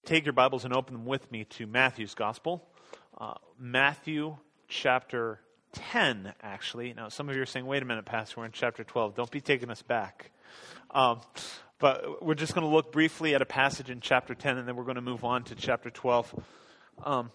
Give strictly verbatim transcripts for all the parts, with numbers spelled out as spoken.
take your Bibles and open them with me to Matthew's Gospel. Uh, Matthew chapter ten, actually. Now, some of you are saying, wait a minute, Pastor, we're in chapter twelve. Don't be taking us back. Um, but we're just going to look briefly at a passage in chapter ten, and then we're going to move on to chapter twelve. Um,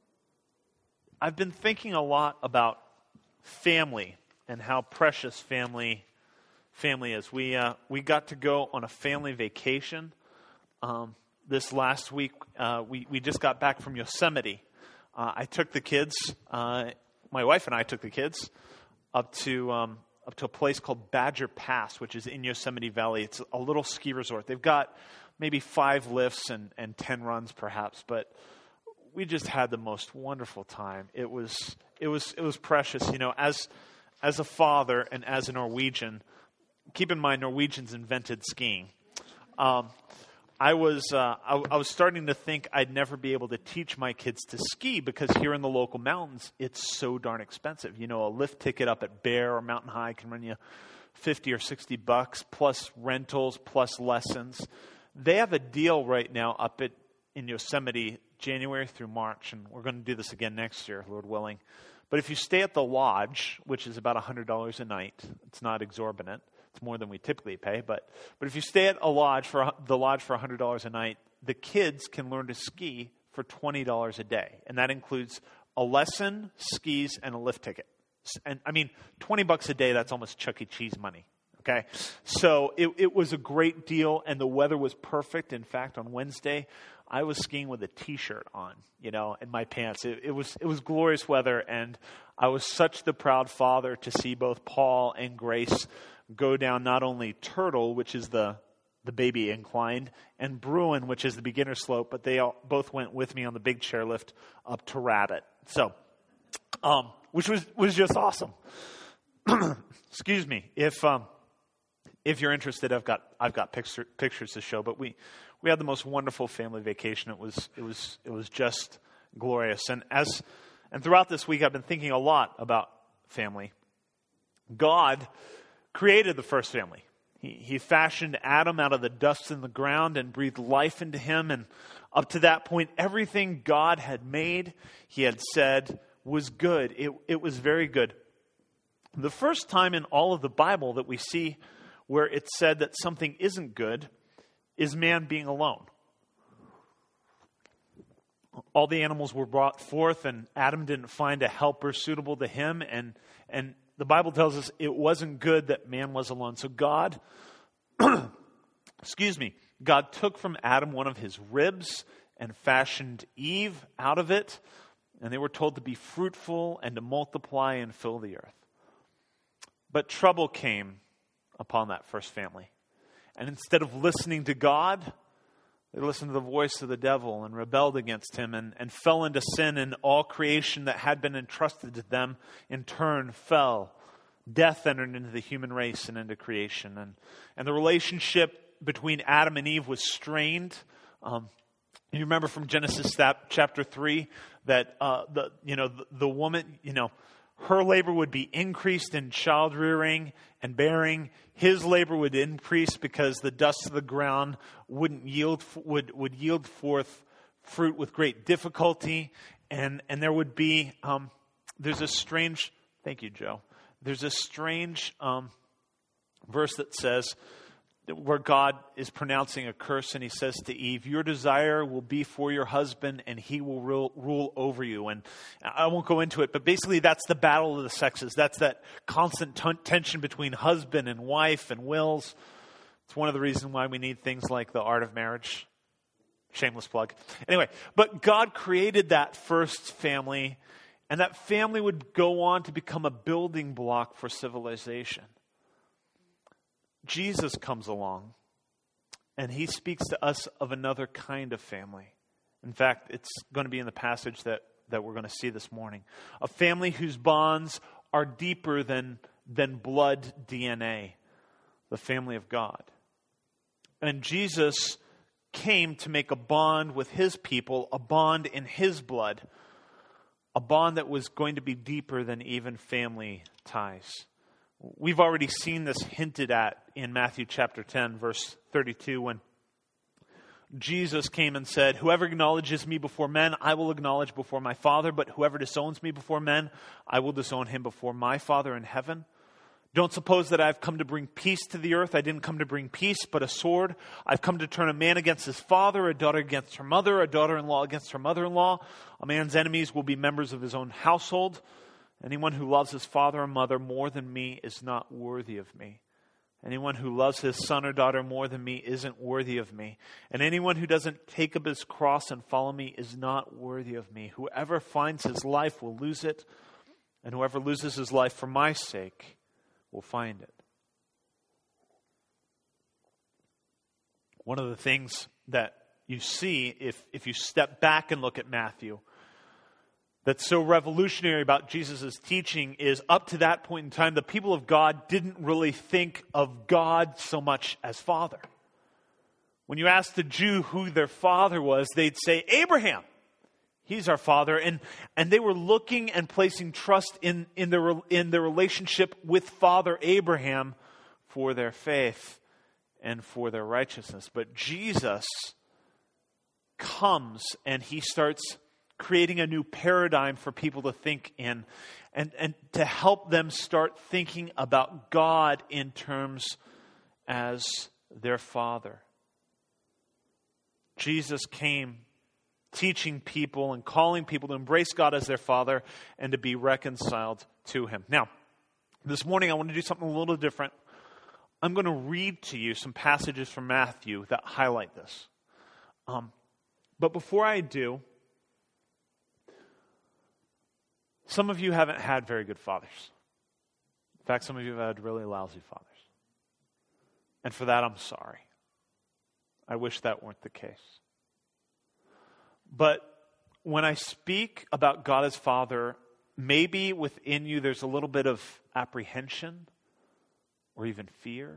I've been thinking a lot about family and how precious family family is. We uh, we got to go on a family vacation um, this last week. Uh, we we just got back from Yosemite. Uh, I took the kids. Uh, my wife and I took the kids up to um, up to a place called Badger Pass, which is in Yosemite Valley. It's a little ski resort. They've got maybe five lifts and and ten runs, perhaps, but we just had the most wonderful time. It was it was it was precious. You know, as as a father and as a Norwegian, keep in mind Norwegians invented skiing. Um, I was uh, I, I was starting to think I'd never be able to teach my kids to ski because here in the local mountains it's so darn expensive. You know, a lift ticket up at Bear or Mountain High can run you fifty or sixty bucks plus rentals plus lessons. They have a deal right now up at in Yosemite January through March, and we're going to do this again next year, Lord willing. But if you stay at the lodge, which is about one hundred dollars a night, it's not exorbitant. It's more than we typically pay, but but if you stay at a lodge for the lodge for one hundred dollars a night, the kids can learn to ski for twenty dollars a day, and that includes a lesson, skis, and a lift ticket. And I mean, twenty bucks a day, that's almost Chuck E. Cheese money. Okay, so it, it was a great deal, and the weather was perfect. In fact, on Wednesday, I was skiing with a T-shirt on, you know, and my pants. It, it was it was glorious weather, and I was such the proud father to see both Paul and Grace go down not only Turtle, which is the the baby incline, and Bruin, which is the beginner slope, but they all, both went with me on the big chairlift up to Rabbit. So, um, which was was just awesome. Excuse me, if um, if you're interested, I've got I've got picture, pictures to show. But we we had the most wonderful family vacation. It was it was it was just glorious. And as and throughout this week, I've been thinking a lot about family. God created the first family. He, he fashioned Adam out of the dust in the ground and breathed life into him. And up to that point, everything God had made, he had said, was good. It, it was very good. The first time in all of the Bible that we see where it said that something isn't good is man being alone. All the animals were brought forth, and Adam didn't find a helper suitable to him, and and the Bible tells us it wasn't good that man was alone. So God, excuse me, God took from Adam one of his ribs and fashioned Eve out of it, and they were told to be fruitful and to multiply and fill the earth. But trouble came upon that first family. And instead of listening to God, they listened to the voice of the devil and rebelled against him and, and fell into sin, and all creation that had been entrusted to them in turn fell. Death entered into the human race and into creation. And, and the relationship between Adam and Eve was strained. Um, you remember from Genesis chapter three that uh, the you know the, the woman, you know, her labor would be increased in child rearing and bearing. His labor would increase because the dust of the ground wouldn't yield would would yield forth fruit with great difficulty, and and there would be um, there's a strange thank you, Joe. There's a strange um, verse that says where God is pronouncing a curse, and he says to Eve, your desire will be for your husband, and he will rule, rule over you. And I won't go into it, but basically that's the battle of the sexes. That's that constant t- tension between husband and wife and wills. It's one of the reasons why we need things like The Art of Marriage. Shameless plug. Anyway, but God created that first family, and that family would go on to become a building block for civilization. Jesus comes along, and he speaks to us of another kind of family. In fact, it's going to be in the passage that, that we're going to see this morning. A family whose bonds are deeper than, than blood D N A. The family of God. And Jesus came to make a bond with his people, a bond in his blood, a bond that was going to be deeper than even family ties. We've already seen this hinted at in Matthew chapter ten, verse thirty-two, when Jesus came and said, whoever acknowledges me before men, I will acknowledge before my Father, but whoever disowns me before men, I will disown him before my Father in heaven. Don't suppose that I've come to bring peace to the earth. I didn't come to bring peace, but a sword. I've come to turn a man against his father, a daughter against her mother, a daughter-in-law against her mother-in-law. A man's enemies will be members of his own household. Anyone who loves his father or mother more than me is not worthy of me. Anyone who loves his son or daughter more than me isn't worthy of me. And anyone who doesn't take up his cross and follow me is not worthy of me. Whoever finds his life will lose it, and whoever loses his life for my sake will find it. One of the things that you see if, if you step back and look at Matthew that's so revolutionary about Jesus' teaching is up to that point in time, the people of God didn't really think of God so much as Father. When you asked the Jew who their father was, they'd say, Abraham. He's our father. And, and they were looking and placing trust in, in, their, in their relationship with Father Abraham for their faith and for their righteousness. But Jesus comes and he starts creating a new paradigm for people to think in and, and to help them start thinking about God in terms as their Father. Jesus came teaching people and calling people to embrace God as their Father and to be reconciled to Him. Now, this morning I want to do something a little different. I'm going to read to you some passages from Matthew that highlight this. Um, but before I do, some of you haven't had very good fathers. In fact, some of you have had really lousy fathers. And for that, I'm sorry. I wish that weren't the case. But when I speak about God as Father, maybe within you there's a little bit of apprehension or even fear,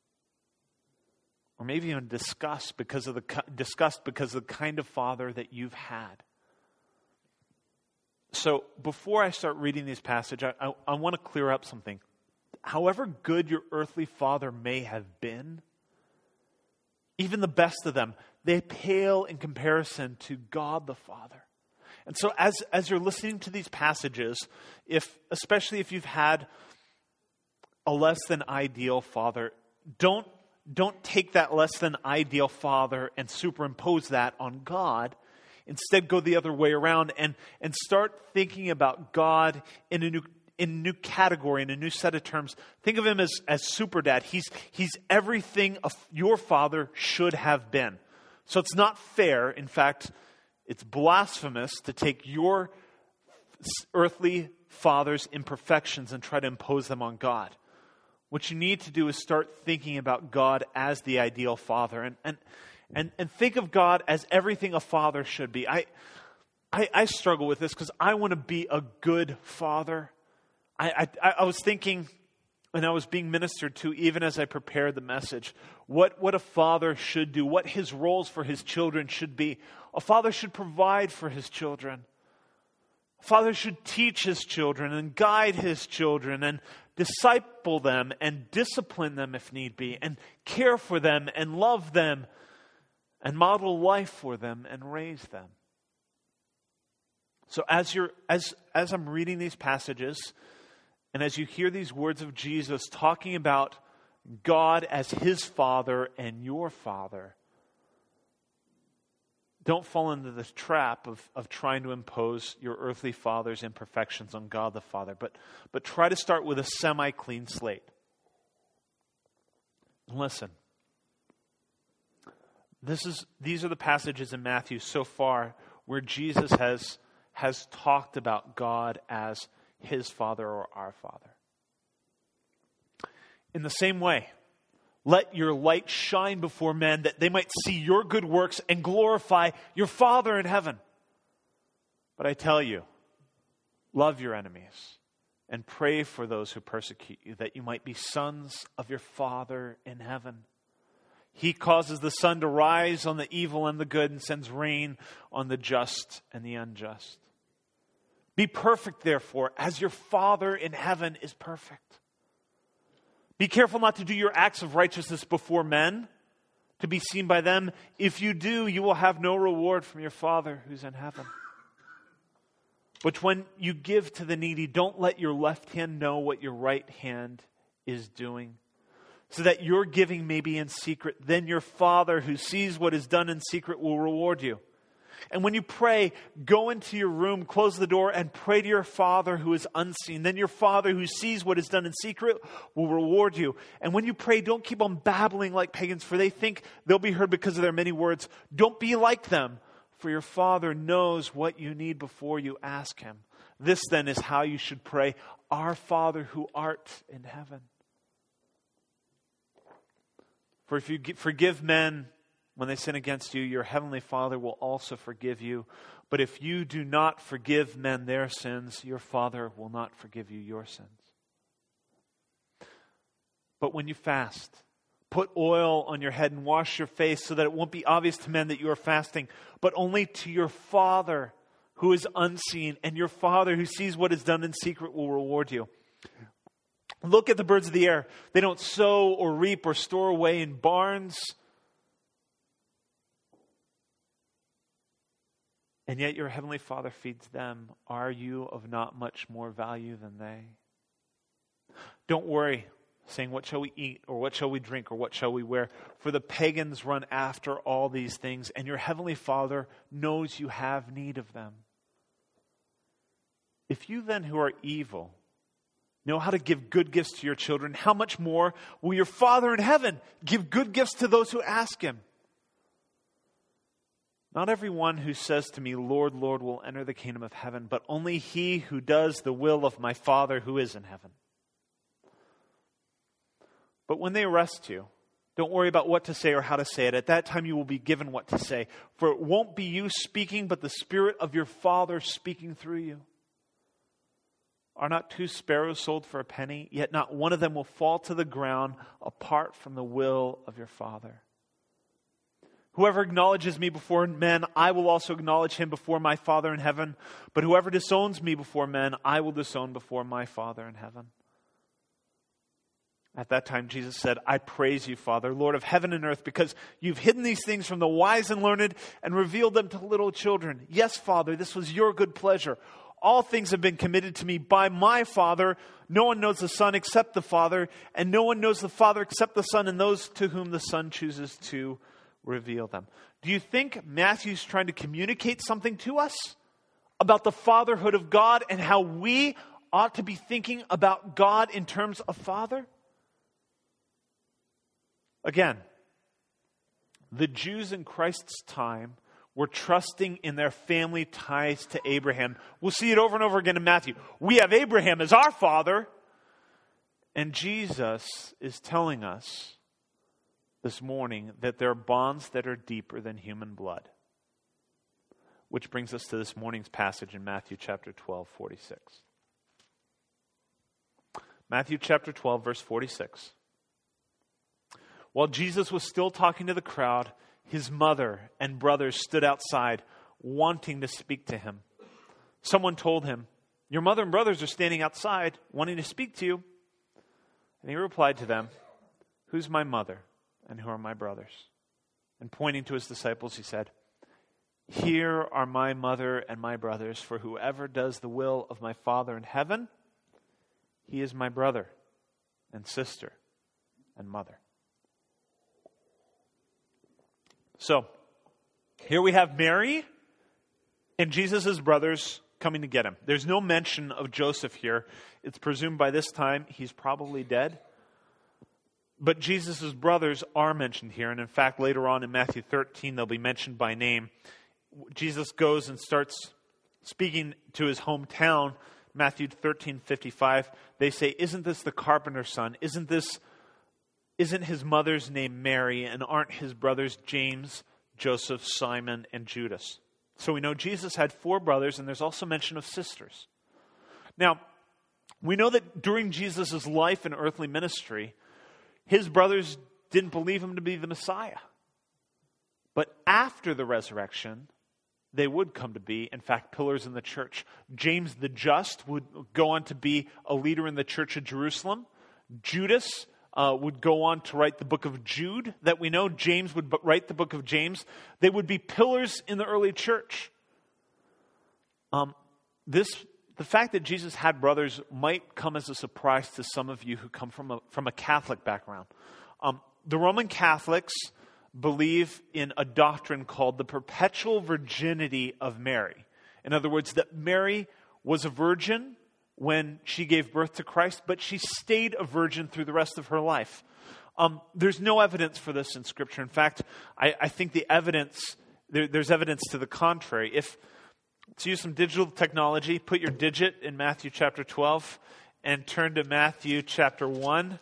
or maybe even disgust because of the disgust because of the kind of father that you've had. So before I start reading these passages, I, I, I want to clear up something. However good your earthly father may have been, even the best of them, they pale in comparison to God the Father. And so as, as you're listening to these passages, if especially if you've had a less than ideal father, don't, don't take that less than ideal father and superimpose that on God. Instead, go the other way around and, and start thinking about God in a new in a new category, in a new set of terms. Think of him as, as super dad. He's, he's everything a, your father should have been. So it's not fair. In fact, it's blasphemous to take your earthly father's imperfections and try to impose them on God. What you need to do is start thinking about God as the ideal father. And and and, and think of God as everything a father should be. I, I, I struggle with this because I want to be a good father. I, I, I was thinking, and I was being ministered to even as I prepared the message, what, what a father should do, what his roles for his children should be. A father should provide for his children. A father should teach his children and guide his children and disciple them and discipline them if need be, and care for them and love them and model life for them and raise them. So as you're as as I'm reading these passages, and as you hear these words of Jesus talking about God as his Father and your Father, don't fall into the trap of, of trying to impose your earthly father's imperfections on God the Father, but, but try to start with a semi-clean slate. Listen, this is these are the passages in Matthew so far where Jesus has, has talked about God as his Father or our Father. In the same way, let your light shine before men that they might see your good works and glorify your Father in heaven. But I tell you, love your enemies and pray for those who persecute you, that you might be sons of your Father in heaven. He causes the sun to rise on the evil and the good and sends rain on the just and the unjust. Be perfect, therefore, as your Father in heaven is perfect. Be careful not to do your acts of righteousness before men, to be seen by them. If you do, you will have no reward from your Father who's in heaven. But when you give to the needy, don't let your left hand know what your right hand is doing, so that your giving may be in secret. Then your Father who sees what is done in secret will reward you. And when you pray, go into your room, close the door, and pray to your Father who is unseen. Then your Father who sees what is done in secret will reward you. And when you pray, don't keep on babbling like pagans, for they think they'll be heard because of their many words. Don't be like them, for your Father knows what you need before you ask Him. This then is how you should pray: Our Father who art in heaven. For if you forgive men when they sin against you, your heavenly Father will also forgive you. But if you do not forgive men their sins, your Father will not forgive you your sins. But when you fast, put oil on your head and wash your face, so that it won't be obvious to men that you are fasting, but only to your Father who is unseen. And your Father who sees what is done in secret will reward you. Look at the birds of the air. They don't sow or reap or store away in barns, and yet your heavenly Father feeds them. Are you of not much more value than they? Don't worry, saying, what shall we eat, or what shall we drink, or what shall we wear? For the pagans run after all these things, and your heavenly Father knows you have need of them. If you then who are evil know how to give good gifts to your children, how much more will your Father in heaven give good gifts to those who ask Him? Not everyone who says to me, Lord, Lord, will enter the kingdom of heaven, but only he who does the will of my Father who is in heaven. But when they arrest you, don't worry about what to say or how to say it. At that time you will be given what to say. For it won't be you speaking, but the Spirit of your Father speaking through you. Are not two sparrows sold for a penny? Yet not one of them will fall to the ground apart from the will of your Father. Whoever acknowledges me before men, I will also acknowledge him before my Father in heaven. But whoever disowns me before men, I will disown before my Father in heaven. At that time, Jesus said, I praise you, Father, Lord of heaven and earth, because you've hidden these things from the wise and learned and revealed them to little children. Yes, Father, this was your good pleasure. All things have been committed to me by my Father. No one knows the Son except the Father, and no one knows the Father except the Son and those to whom the Son chooses to reveal them. Do you think Matthew's trying to communicate something to us about the fatherhood of God and how we ought to be thinking about God in terms of Father? Again, the Jews in Christ's time were trusting in their family ties to Abraham. We'll see it over and over again in Matthew. We have Abraham as our father. And Jesus is telling us this morning that there are bonds that are deeper than human blood. Which brings us to this morning's passage in Matthew chapter twelve, forty-six. Matthew chapter twelve, verse forty-six. While Jesus was still talking to the crowd, his mother and brothers stood outside, wanting to speak to him. Someone told him, your mother and brothers are standing outside, wanting to speak to you. And he replied to them, who's my mother and who are my brothers? And pointing to his disciples, he said, here are my mother and my brothers, for whoever does the will of my Father in heaven, he is my brother and sister and mother. So, here we have Mary and Jesus' brothers coming to get him. There's no mention of Joseph here. It's presumed by this time he's probably dead. But Jesus' brothers are mentioned here. And in fact, later on in Matthew thirteen, they'll be mentioned by name. Jesus goes and starts speaking to his hometown. Matthew thirteen fifty-five, they say, isn't this the carpenter's son? Isn't this Isn't his mother's name Mary, and aren't his brothers James, Joseph, Simon, and Judas? So we know Jesus had four brothers, and there's also mention of sisters. Now, we know that during Jesus' life and earthly ministry, his brothers didn't believe him to be the Messiah. But after the resurrection, they would come to be, in fact, pillars in the church. James the Just would go on to be a leader in the church of Jerusalem. Judas uh, would go on to write the book of Jude that we know. James would write the book of James. They would be pillars in the early church. Um, this, the fact that Jesus had brothers might come as a surprise to some of you who come from a, from a Catholic background. Um, the Roman Catholics believe in a doctrine called the perpetual virginity of Mary. In other words, that Mary was a virgin when she gave birth to Christ, but she stayed a virgin through the rest of her life. Um, there's no evidence for this in Scripture. In fact, I, I think the evidence, there, there's evidence to the contrary. If, let's use some digital technology, put your digit in Matthew chapter twelve and turn to Matthew chapter one.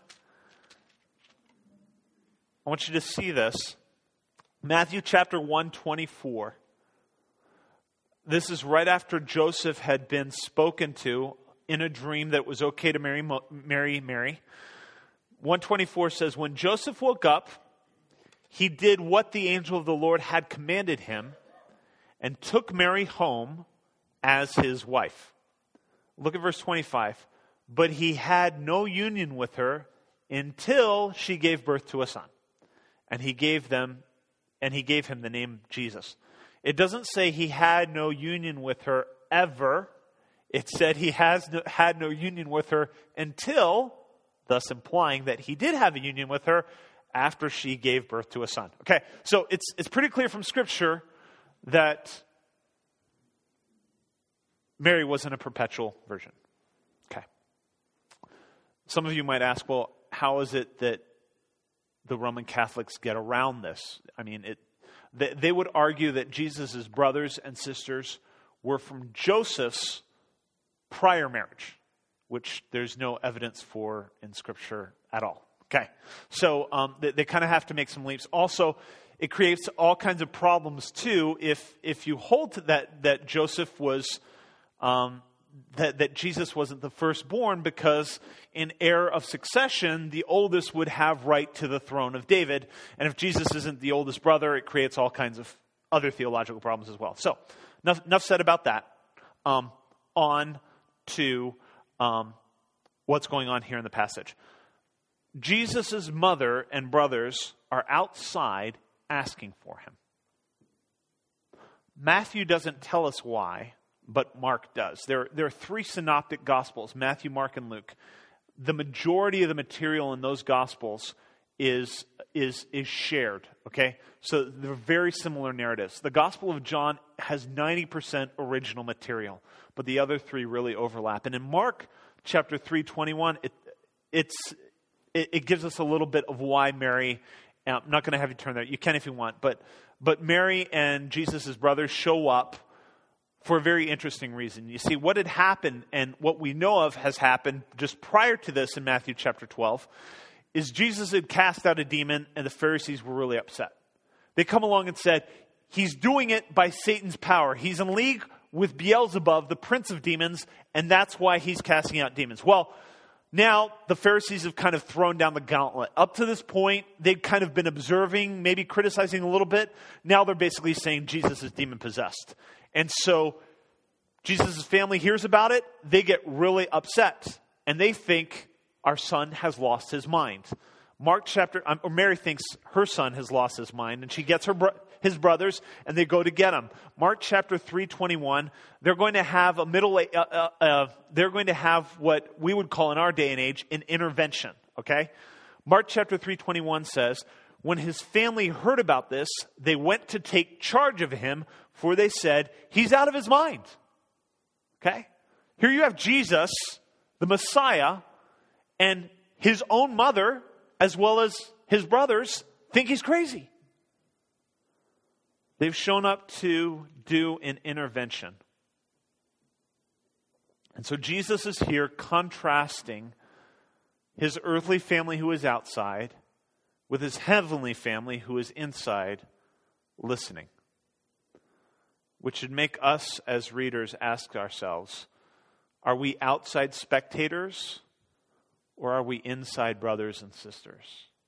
I want you to see this. Matthew chapter one, twenty-four. This is right after Joseph had been spoken to in a dream that it was okay to marry Mary. Mary. one twenty-four says, when Joseph woke up, he did what the angel of the Lord had commanded him and took Mary home as his wife. Look at verse twenty-five. But he had no union with her until she gave birth to a son. And he gave them And he gave him the name Jesus. It doesn't say he had no union with her ever. It said he has no, had no union with her until, thus implying that he did have a union with her after she gave birth to a son. Okay, so it's it's pretty clear from Scripture that Mary wasn't a perpetual virgin. Okay. Some of you might ask, well, how is it that the Roman Catholics get around this? I mean, it, they, they would argue that Jesus' brothers and sisters were from Joseph's prior marriage, which there's no evidence for in Scripture at all. Okay, so um, they, they kind of have to make some leaps. Also, it creates all kinds of problems too if if you hold to that that Joseph was um, That, that Jesus wasn't the firstborn, because in heir of succession, the oldest would have right to the throne of David. And if Jesus isn't the oldest brother, it creates all kinds of other theological problems as well. So, enough, enough said about that. Um, on to um, what's going on here in the passage. Jesus' mother and brothers are outside asking for him. Matthew doesn't tell us why, but Mark does. There, there are three synoptic gospels, Matthew, Mark, and Luke. The majority of the material in those gospels is, is, is shared, okay? So they're very similar narratives. The Gospel of John has ninety percent original material, but the other three really overlap. And in Mark chapter three, twenty-one, it, it's, it, it gives us a little bit of why Mary, I'm not going to have you turn there, you can if you want, but, but Mary and Jesus' brothers show up for a very interesting reason. You see, what had happened, and what we know of has happened just prior to this in Matthew chapter twelve, is Jesus had cast out a demon, and the Pharisees were really upset. They come along and said, he's doing it by Satan's power. He's in league with Beelzebub, the prince of demons, and that's why he's casting out demons. Well, now the Pharisees have kind of thrown down the gauntlet. Up to this point, they'd kind of been observing, maybe criticizing a little bit. Now they're basically saying Jesus is demon-possessed. And so Jesus' family hears about it. They get really upset. And they think our son has lost his mind. Mark chapter, or Mary thinks her son has lost his mind. And she gets her bro- his brothers, and they go to get him. Mark chapter three, twenty-one, they're going to have a middle, uh, uh, uh, they're going to have what we would call in our day and age an intervention. Okay? Mark chapter three, twenty-one says, when his family heard about this, they went to take charge of him, for they said, he's out of his mind. Okay? Here you have Jesus, the Messiah, and his own mother, as well as his brothers, think he's crazy. They've shown up to do an intervention. And so Jesus is here contrasting his earthly family who is outside with his heavenly family who is inside listening. Which should make us as readers ask ourselves, are we outside spectators or are we inside brothers and sisters?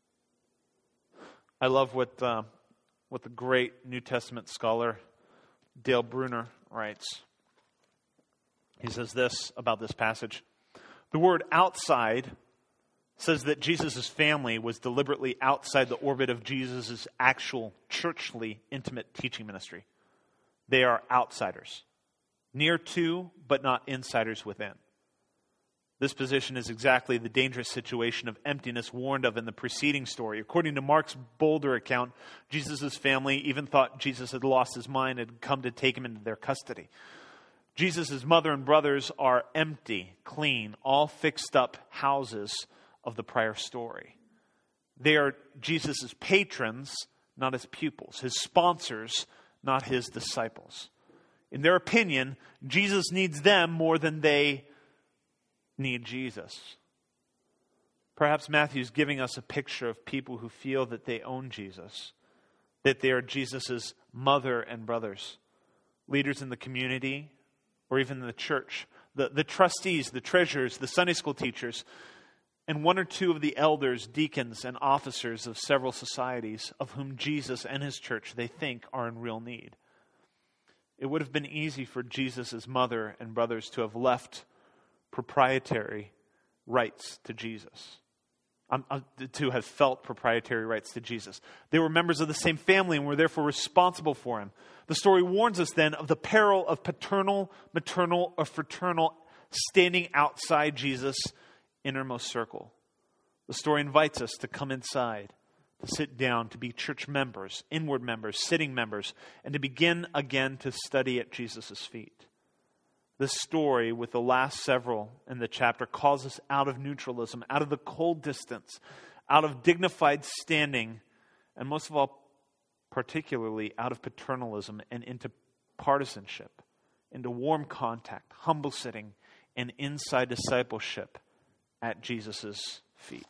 I love what uh, what the great New Testament scholar Dale Bruner writes. He says this about this passage. The word outside says that Jesus' family was deliberately outside the orbit of Jesus' actual churchly intimate teaching ministry. They are outsiders, near to, but not insiders within. This position is exactly the dangerous situation of emptiness warned of in the preceding story. According to Mark's bolder account, Jesus' family even thought Jesus had lost his mind and had come to take him into their custody. Jesus' mother and brothers are empty, clean, all fixed up houses of the prior story. They are Jesus' patrons, not his pupils, his sponsors, not his disciples. In their opinion, Jesus needs them more than they need Jesus. Perhaps Matthew's giving us a picture of people who feel that they own Jesus, that they are Jesus' mother and brothers, leaders in the community or even in the church, the, the trustees, the treasurers, the Sunday school teachers, and one or two of the elders, deacons, and officers of several societies of whom Jesus and his church they think are in real need. It would have been easy for Jesus' mother and brothers to have left proprietary rights to Jesus, um, uh, to have felt proprietary rights to Jesus. They were members of the same family and were therefore responsible for him. The story warns us then of the peril of paternal, maternal, or fraternal standing outside Jesus' innermost circle. The story invites us to come inside, to sit down, to be church members, inward members, sitting members, and to begin again to study at Jesus' feet. This story, with the last several in the chapter, calls us out of neutralism, out of the cold distance, out of dignified standing, and most of all, particularly out of paternalism and into partisanship, into warm contact, humble sitting, and inside discipleship at Jesus' feet.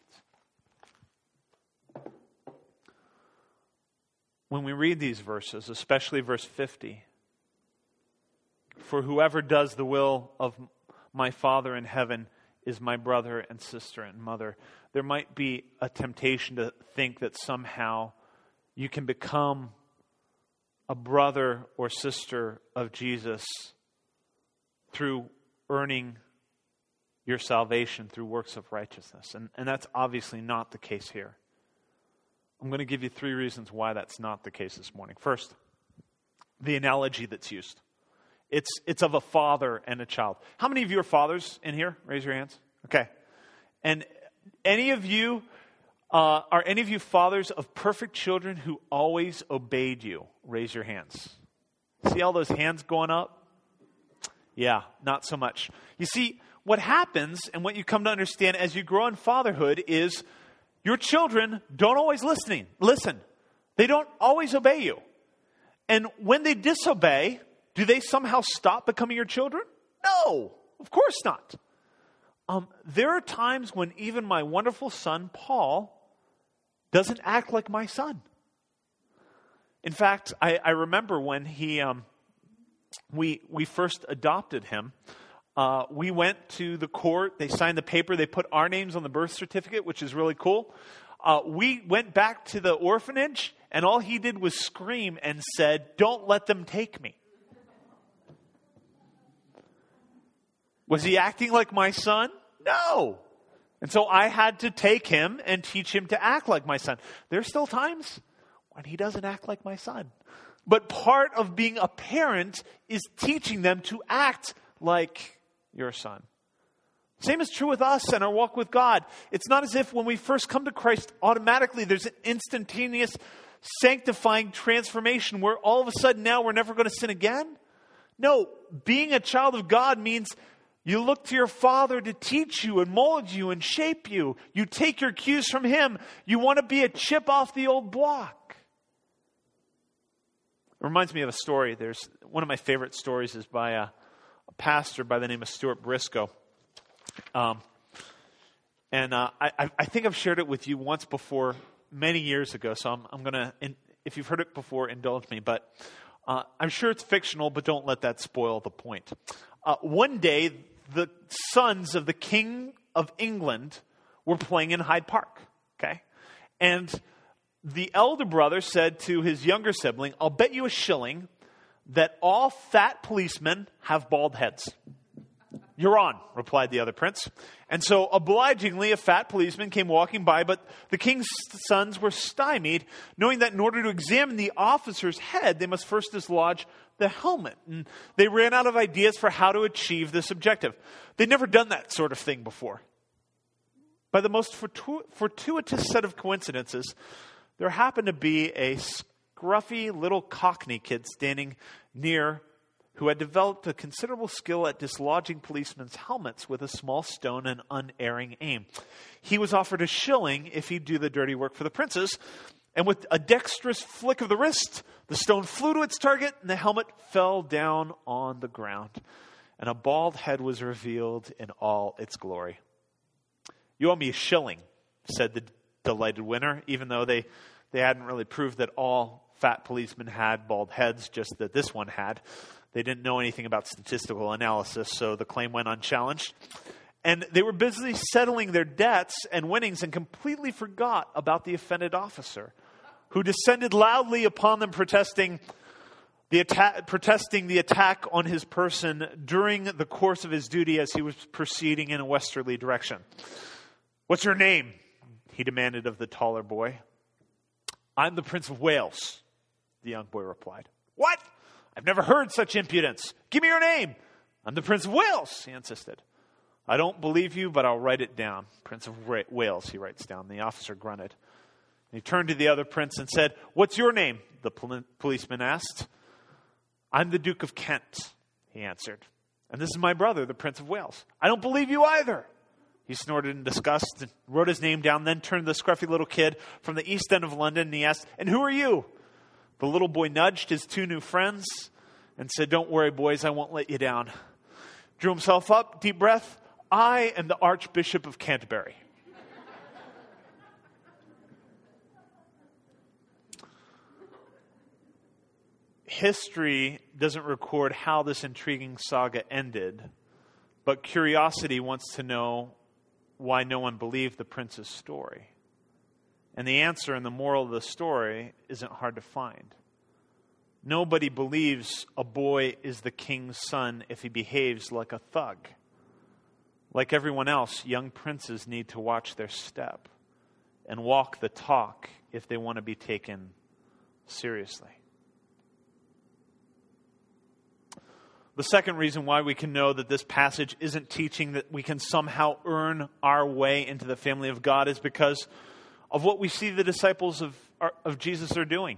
When we read these verses, especially verse fifty, for whoever does the will of my Father in heaven is my brother and sister and mother, there might be a temptation to think that somehow you can become a brother or sister of Jesus through earning your salvation through works of righteousness. And, and that's obviously not the case here. I'm going to give you three reasons why that's not the case this morning. First, the analogy that's used. It's it's of a father and a child. How many of you are fathers in here? Raise your hands. Okay. And any of you, uh, are any of you fathers of perfect children who always obeyed you? Raise your hands. See all those hands going up? Yeah, not so much. You see, what happens and what you come to understand as you grow in fatherhood is your children don't always listening. Listen. They don't always obey you. And when they disobey, do they somehow stop becoming your children? No, of course not. Um, there are times when even my wonderful son, Paul, doesn't act like my son. In fact, I, I remember when he, um, we we first adopted him, uh, we went to the court, they signed the paper, they put our names on the birth certificate, which is really cool. Uh, we went back to the orphanage, and all he did was scream and said, "Don't let them take me." Was he acting like my son? No. And so I had to take him and teach him to act like my son. There's still times when he doesn't act like my son. But part of being a parent is teaching them to act like your son. Same is true with us and our walk with God. It's not as if when we first come to Christ, automatically there's an instantaneous sanctifying transformation where all of a sudden now we're never going to sin again. No, being a child of God means you look to your Father to teach you and mold you and shape you. You take your cues from Him. You want to be a chip off the old block. It reminds me of a story. There's one of my favorite stories is by a, a pastor by the name of Stuart Briscoe. Um, and uh, I, I think I've shared it with you once before, many years ago. So I'm, I'm going to, if you've heard it before, indulge me. But uh, I'm sure it's fictional, but don't let that spoil the point. Uh, one day, the sons of the King of England were playing in Hyde Park, okay? And the elder brother said to his younger sibling, "I'll bet you a shilling that all fat policemen have bald heads. "You're on," replied the other prince. And so obligingly a fat policeman came walking by, but the king's sons were stymied, knowing that in order to examine the officer's head, they must first dislodge the helmet. And they ran out of ideas for how to achieve this objective. They'd never done that sort of thing before. By the most fortu- fortuitous set of coincidences, there happened to be a scruffy little Cockney kid standing near who had developed a considerable skill at dislodging policemen's helmets with a small stone and unerring aim. He was offered a shilling if he'd do the dirty work for the princes, and with a dexterous flick of the wrist, the stone flew to its target and the helmet fell down on the ground, and a bald head was revealed in all its glory. "You owe me a shilling," said the delighted winner, even though they, they hadn't really proved that all fat policemen had bald heads, just that this one had. They didn't know anything about statistical analysis, so the claim went unchallenged. And they were busy settling their debts and winnings and completely forgot about the offended officer, who descended loudly upon them, protesting the attack, protesting the attack on his person during the course of his duty as he was proceeding in a westerly direction. "What's your name?" he demanded of the taller boy. "I'm the Prince of Wales," the young boy replied. "What? I've never heard such impudence. Give me your name." "I'm the Prince of Wales," he insisted. "I don't believe you, but I'll write it down." "Prince of Wales," he writes down. The officer grunted. He turned to the other prince and said, "What's your name?" the pol- policeman asked. "I'm the Duke of Kent," he answered. "And this is my brother, the Prince of Wales." "I don't believe you either." He snorted in disgust and wrote his name down, then turned to the scruffy little kid from the East End of London and he asked, "And who are you?" The little boy nudged his two new friends and said, "Don't worry, boys, I won't let you down." Drew himself up, deep breath. "I am the Archbishop of Canterbury." History doesn't record how this intriguing saga ended, but curiosity wants to know why no one believed the prince's story. And the answer and the moral of the story isn't hard to find. Nobody believes a boy is the king's son if he behaves like a thug. Like everyone else, young princes need to watch their step and walk the talk if they want to be taken seriously. The second reason why we can know that this passage isn't teaching that we can somehow earn our way into the family of God is because of what we see the disciples of, of Jesus are doing.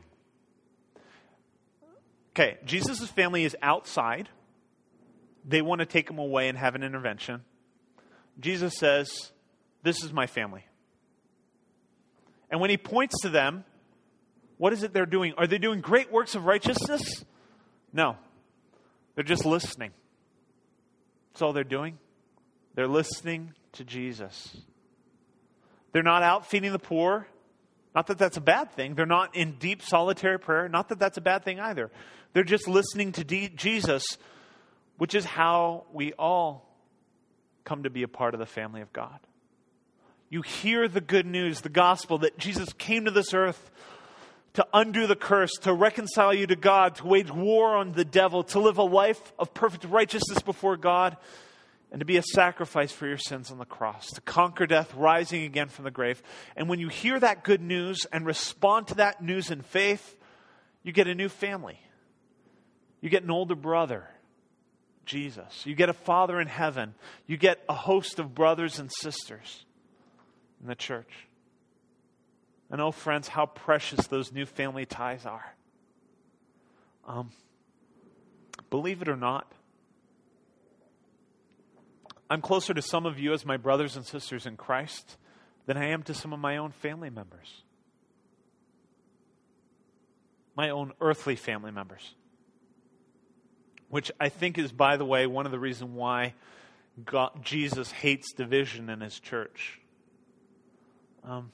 Okay, Jesus' family is outside. They want to take him away and have an intervention. Jesus says, "This is my family." And when he points to them, what is it they're doing? Are they doing great works of righteousness? No. They're just listening. That's all they're doing. They're listening to Jesus. They're not out feeding the poor. Not that that's a bad thing. They're not in deep solitary prayer. Not that that's a bad thing either. They're just listening to D- Jesus, which is how we all come to be a part of the family of God. You hear the good news, the gospel, that Jesus came to this earth to undo the curse, to reconcile you to God, to wage war on the devil, to live a life of perfect righteousness before God, and to be a sacrifice for your sins on the cross, to conquer death, rising again from the grave. And when you hear that good news and respond to that news in faith, you get a new family. You get an older brother, Jesus. You get a father in heaven. You get a host of brothers and sisters in the church. And oh, friends, how precious those new family ties are. Um, believe it or not, I'm closer to some of you as my brothers and sisters in Christ than I am to some of my own family members. My own earthly family members. Which I think is, by the way, one of the reasons why God, Jesus hates division in his church. Um,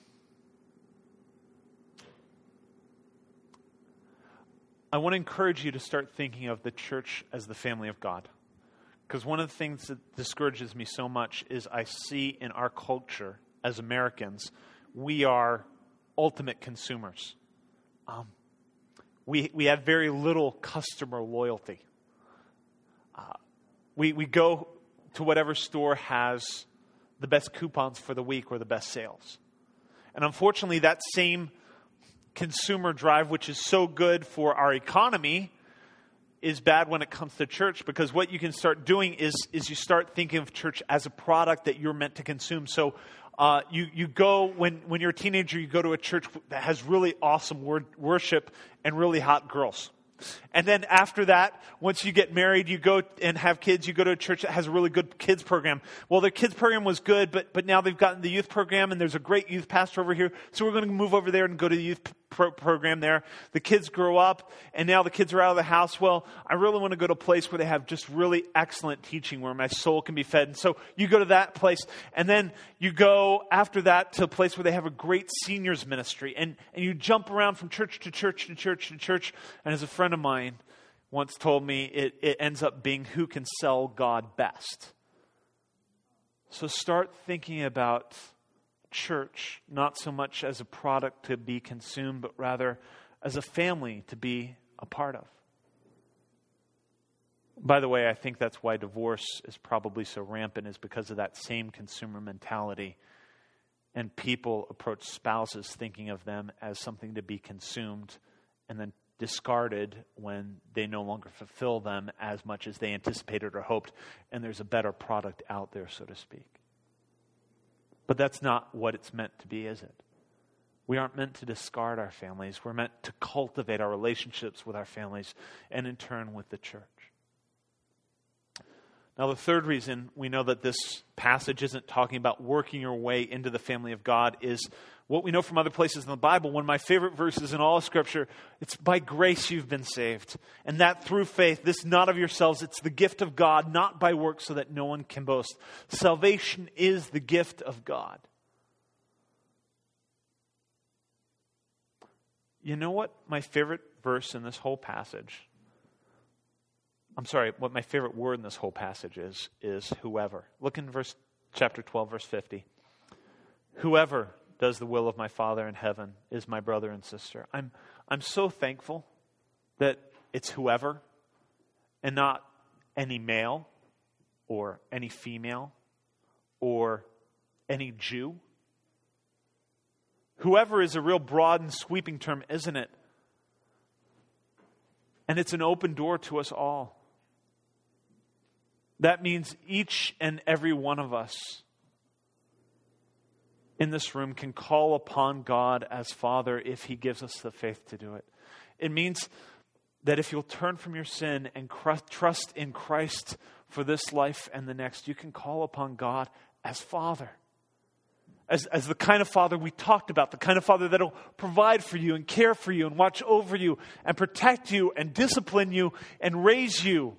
I want to encourage you to start thinking of the church as the family of God. Because one of the things that discourages me so much is I see in our culture as Americans, we are ultimate consumers. Um, we we have very little customer loyalty. Uh, we we go to whatever store has the best coupons for the week or the best sales. And unfortunately, that same consumer drive, which is so good for our economy, is bad when it comes to church, because what you can start doing is, is you start thinking of church as a product that you're meant to consume. So uh, you, you go, when, when you're a teenager, you go to a church that has really awesome word, worship and really hot girls. And then after that, once you get married, you go and have kids, you go to a church that has a really good kids program. Well, their kids program was good, but but now they've gotten the youth program, and there's a great youth pastor over here. So we're going to move over there and go to the youth pro- program there. The kids grow up, and now the kids are out of the house. Well, I really want to go to a place where they have just really excellent teaching, where my soul can be fed. And so you go to that place, and then you go after that to a place where they have a great seniors ministry. And, and you jump around from church to church to church to church. And as a friend of mine once told me, it, it ends up being who can sell God best. So start thinking about church not so much as a product to be consumed, but rather as a family to be a part of. By the way, I think that's why divorce is probably so rampant, is because of that same consumer mentality. And people approach spouses thinking of them as something to be consumed and then discarded when they no longer fulfill them as much as they anticipated or hoped, and there's a better product out there, so to speak. But that's not what it's meant to be, is it? We aren't meant to discard our families. We're meant to cultivate our relationships with our families and in turn with the church. Now, the third reason we know that this passage isn't talking about working your way into the family of God is what we know from other places in the Bible. One of my favorite verses in all of Scripture, it's by grace you've been saved. And that through faith, this not of yourselves, it's the gift of God, not by works, so that no one can boast. Salvation is the gift of God. You know what my favorite verse in this whole passage, I'm sorry, what my favorite word in this whole passage is, is whoever. Look in verse chapter twelve, verse fifty. Whoever does the will of my Father in heaven is my brother and sister. I'm I'm so thankful that it's whoever and not any male or any female or any Jew. Whoever is a real broad and sweeping term, isn't it? And it's an open door to us all. That means each and every one of us in this room can call upon God as Father if He gives us the faith to do it. It means that if you'll turn from your sin and trust in Christ for this life and the next, you can call upon God as Father. As, as the kind of Father we talked about, the kind of Father that will provide for you and care for you and watch over you and protect you and discipline you and raise you.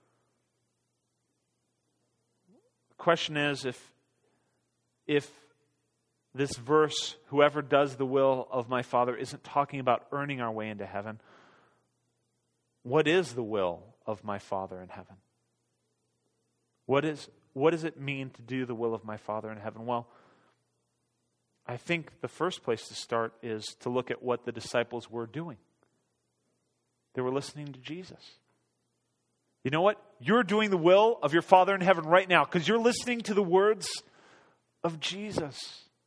The question is, if, if this verse, whoever does the will of my Father, isn't talking about earning our way into heaven, what is the will of my Father in heaven? What is, what does it mean to do the will of my Father in heaven? Well, I think the first place to start is to look at what the disciples were doing. They were listening to Jesus. You know what? You're doing the will of your Father in heaven right now because you're listening to the words of Jesus.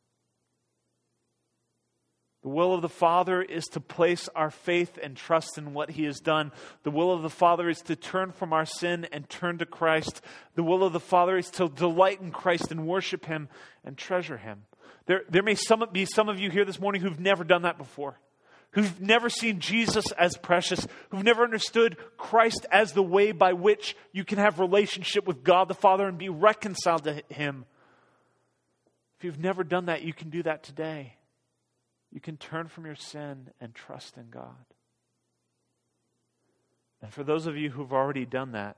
The will of the Father is to place our faith and trust in what He has done. The will of the Father is to turn from our sin and turn to Christ. The will of the Father is to delight in Christ and worship Him and treasure Him. There, there may some, be some of you here this morning who've never done that before, who've never seen Jesus as precious, who've never understood Christ as the way by which you can have relationship with God the Father and be reconciled to Him. If you've never done that, you can do that today. You can turn from your sin and trust in God. And for those of you who've already done that,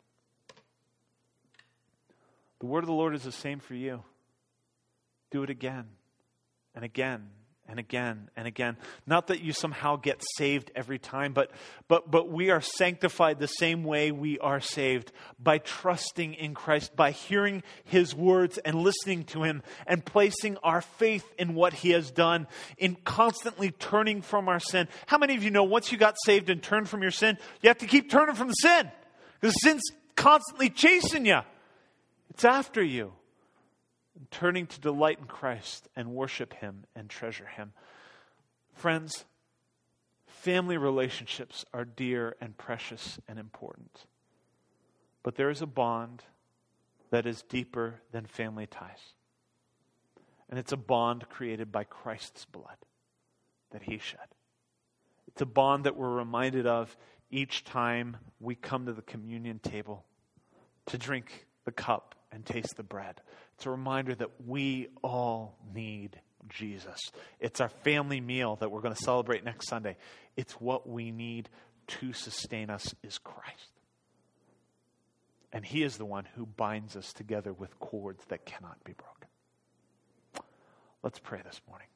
the word of the Lord is the same for you. Do it again and again and again and again. Not that you somehow get saved every time, but but but we are sanctified the same way we are saved, by trusting in Christ, by hearing His words and listening to Him and placing our faith in what He has done, in constantly turning from our sin. How many of you know once you got saved and turned from your sin, you have to keep turning from the sin? Because sin's constantly chasing you. It's after you. Turning to delight in Christ and worship Him and treasure Him. Friends, family relationships are dear and precious and important. But there is a bond that is deeper than family ties. And it's a bond created by Christ's blood that He shed. It's a bond that we're reminded of each time we come to the communion table to drink the cup and taste the bread. It's a reminder that we all need Jesus. It's our family meal that we're going to celebrate next Sunday. It's what we need to sustain us is Christ. And He is the one who binds us together with cords that cannot be broken. Let's pray this morning.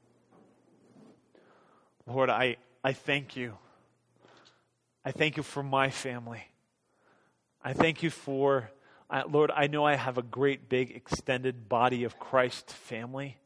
Lord, I, I thank you. I thank you for my family. I thank you for, uh, Lord, I know I have a great big extended body of Christ family.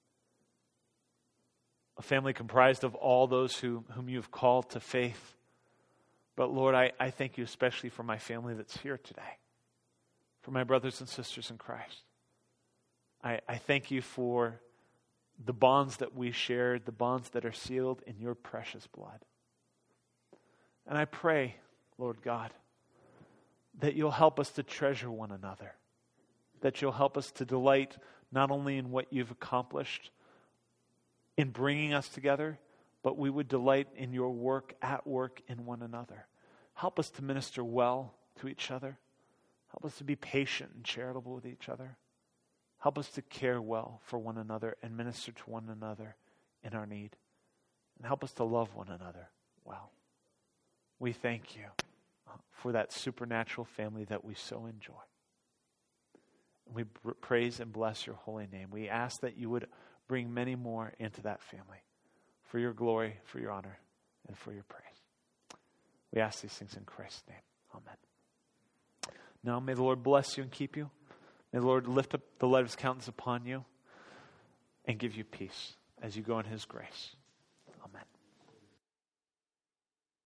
A family comprised of all those who, whom you have called to faith. But Lord, I, I thank you especially for my family that's here today. For my brothers and sisters in Christ. I, I thank you for the bonds that we shared, the bonds that are sealed in your precious blood. And I pray, Lord God, that you'll help us to treasure one another. That you'll help us to delight not only in what you've accomplished in bringing us together, but we would delight in your work at work in one another. Help us to minister well to each other. Help us to be patient and charitable with each other. Help us to care well for one another and minister to one another in our need. And help us to love one another well. We thank you for that supernatural family that we so enjoy. We praise and bless your holy name. We ask that you would bring many more into that family for your glory, for your honor, and for your praise. We ask these things in Christ's name. Amen. Now may the Lord bless you and keep you. May the Lord lift up the light of his countenance upon you and give you peace as you go in his grace.